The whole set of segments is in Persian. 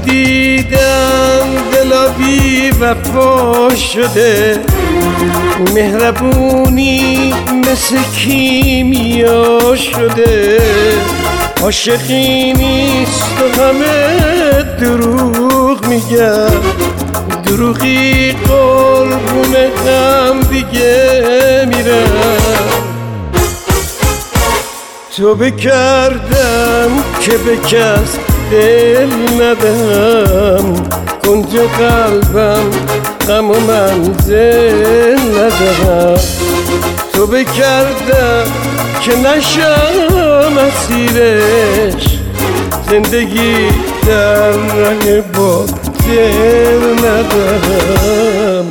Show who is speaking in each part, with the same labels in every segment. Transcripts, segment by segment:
Speaker 1: دیدم دلا بی وفا شده، مهربونی مثل کیمیا شده. عاشقی نیست و همه دروغ میگن، دروغی قربون هم دیگه میرن. توبه کردم که به کس دل ندم، کنج قلبم غم و منزل ندارم. توبه کردم که نشم اسیرش، زندگی در رنگ با دل ندارم.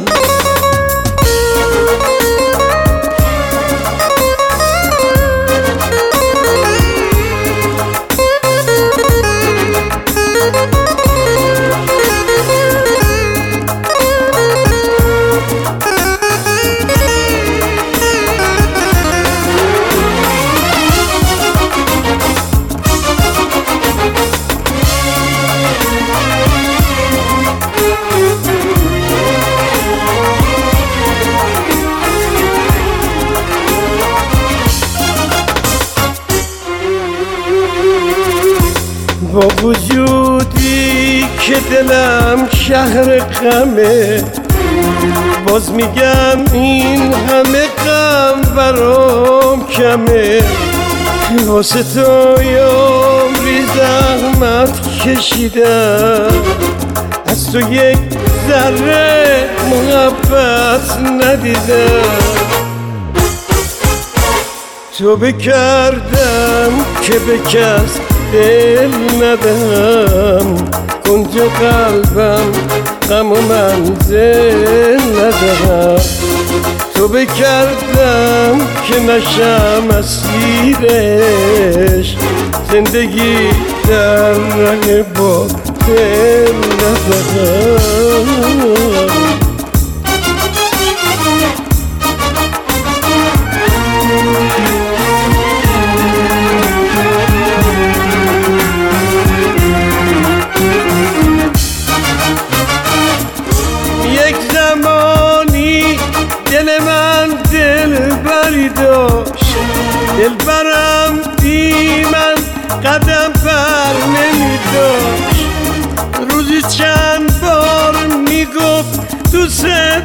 Speaker 1: با وجودی که دلم شهر غمه، باز میگم این همه غم برام کمه. واسه تو عمری زحمت کشیدم، از تو یک ذره محبت ندیدم. توبه کردم که به کس دل ندم، کنج قلبم غم و منزل ندارم. توبه کردم که نشم اسیرش، زندگی در رنگ با دل ندارم. دل من دلبری داشت، دلبرم بی من قدم بر نمی داشت. روزی چند بار میگفت دوست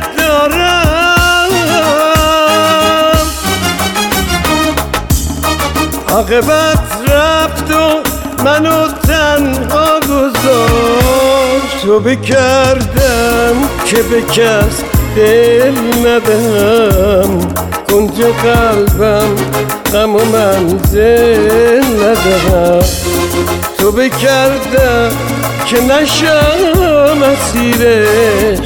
Speaker 1: دارم، عاقبت رفت و منو تنها گذاشت. توبه کردم که به کس دل ندم، کنج قلبم غم و منزل ندارم. توبه کردم که نشم اسیرش،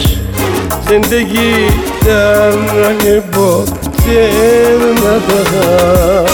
Speaker 1: زندگی در رنگ با دل ندارم.